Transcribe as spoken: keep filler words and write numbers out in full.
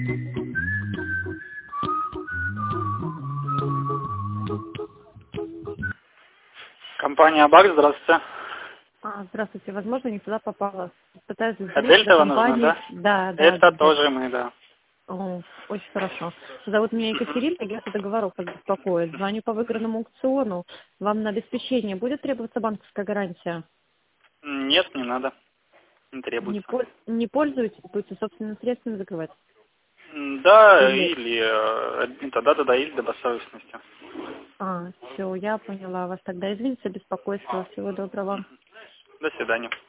Компания Абак, здравствуйте. А, здравствуйте, возможно, не туда попала. Пытаюсь Дельта вам нужна, да? Да, да. Это да, тоже да. мы, да. О, очень хорошо. Зовут меня Екатерина, агентство договоров беспокоит. Звоню по выигранному аукциону. Вам на обеспечение будет требоваться банковская гарантия? Нет, не надо. Не Не, требуется. пол- не пользуетесь, будете собственными средствами закрывать? М, Да, Или... или э, тогда, да, да, или добросовестности. А, все, я поняла вас. Тогда извините за беспокойство. Всего доброго. До свидания.